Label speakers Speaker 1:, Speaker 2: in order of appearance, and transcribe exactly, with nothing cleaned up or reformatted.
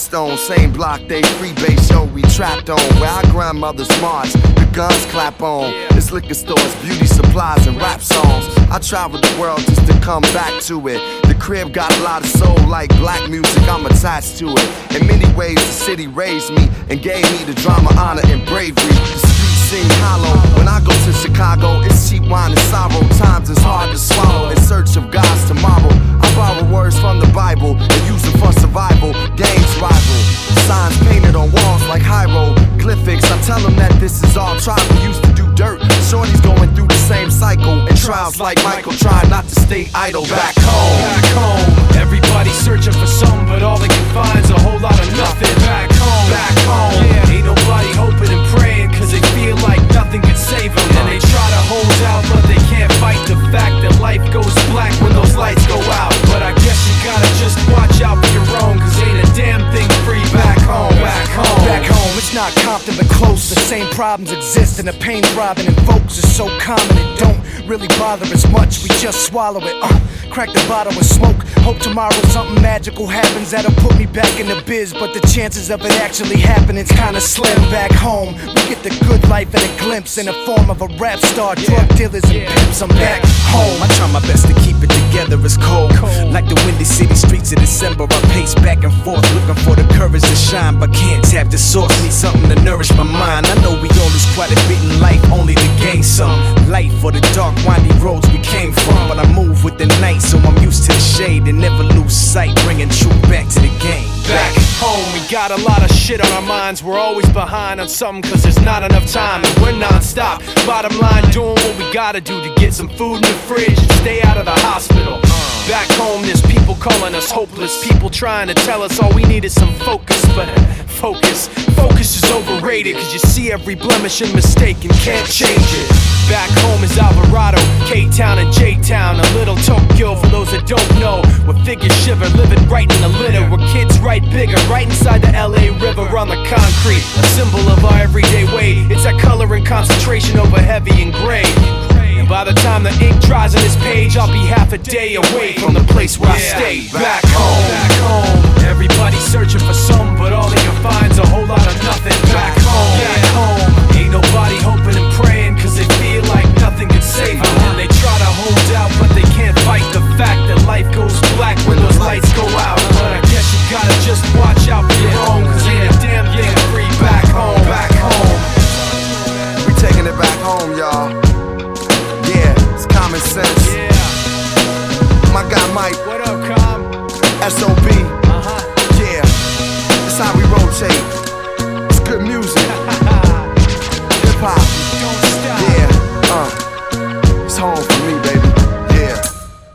Speaker 1: Blackstone, same block, they freebase, yo, we trapped on. Where our grandmothers march, the guns clap on. It's liquor stores, beauty supplies, and rap songs. I traveled the world just to come back to it. The crib got a lot of soul, like black music, I'm attached to it. In many ways, the city raised me and gave me the drama, honor, and bravery. The streets seem hollow. When I go to Chicago, it's cheap wine and sorrow. Times is hard to swallow in search of God's tomorrow. I borrow words from the Bible and use them for survival. Games rival, signs painted on walls like hieroglyphics. I tell them that this is all tribal. Used to do dirt. Shorty's going through the same cycle. And trials like Michael, trying not to stay idle. Back home,
Speaker 2: back home. Everybody searching for something, but all they can find's a whole lot of nothing. Back home, back home. Yeah. Ain't nobody hoping and praying, cause they feel like nothing can save them. And they try to hold out, but they can't fight the fact that life goes black when those lights go out. But I guess you gotta just watch out for your own, cause ain't a damn thing free back home, back home.
Speaker 3: Back home, it's not Compton but close. The same problems exist and the pain throbbing in folks is so common it don't really bother as much. We just swallow it, uh, crack the bottle and smoke. Hope tomorrow something magical happens that'll put me back in the biz, but the chances of it actually happening's kinda slim. Back home, we get the good life at a glimpse in the form of a rap star, drug dealers and pimps. I'm back home.
Speaker 4: I try my best to keep it together, it's cold. Like the windy city streets of December, I pace back and forth, looking for the courage to shine, but can't tap the source. Need something to nourish my mind. I know we all lose quite a bit in life, only to gain some. Light for the dark, windy roads we came from, but I move with the night, so I'm used to the shade and never lose sight, bringing truth back to the game.
Speaker 2: Back home, we got a lot of shit on our minds. We're always behind on something cause there's not enough time, and we're non-stop. Bottom line, doing what we gotta do to get some food in the fridge and stay out of the hospital. Back home, there's people calling us hopeless, people trying to tell us all we need is some focus. But focus, focus is overrated, cause you see every blemish and mistake and can't change it. Back home is Alvarado, K-Town and J-Town, a little Tokyo for those that don't know. Where figures shiver, living right in the litter, where kids write bigger, right inside the L A River on the concrete. A symbol of our everyday way, it's that color and concentration over heavy and gray. And by the time the ink dries on this page, I'll be half a day away from the place where yeah. I stay. Back home, back home. Everybody's searching for something, but all they can find's a whole lot of nothing. Back home, back home. Ain't nobody hoping to